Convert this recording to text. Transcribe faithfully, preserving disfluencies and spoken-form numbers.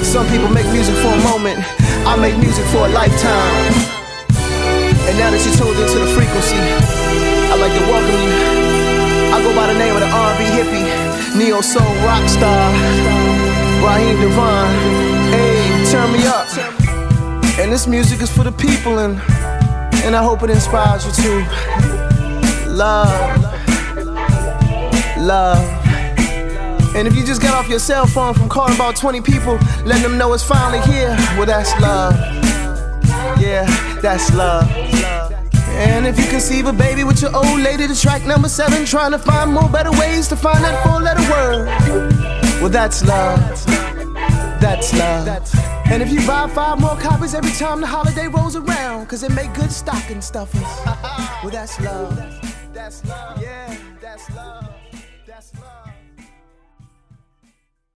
Some people make music for a moment, I make music for a lifetime. And now that you're tuned into the frequency, I'd like to welcome you. I go by the name of the R and B hippie, neo soul rock star, Raheem DeVaughn. Hey, turn me up. And this music is for the people, and and I hope it inspires you to love, love. And if you just got off your cell phone from calling about twenty people, letting them know it's finally here, well, that's love. Yeah, that's love. And if you conceive a baby with your old lady to track number seven, trying to find more better ways to find that four-letter word, well, that's love. That's love. And if you buy five more copies every time the holiday rolls around, cause it make good stocking stuffers, well, that's love. That's love. Yeah, that's love.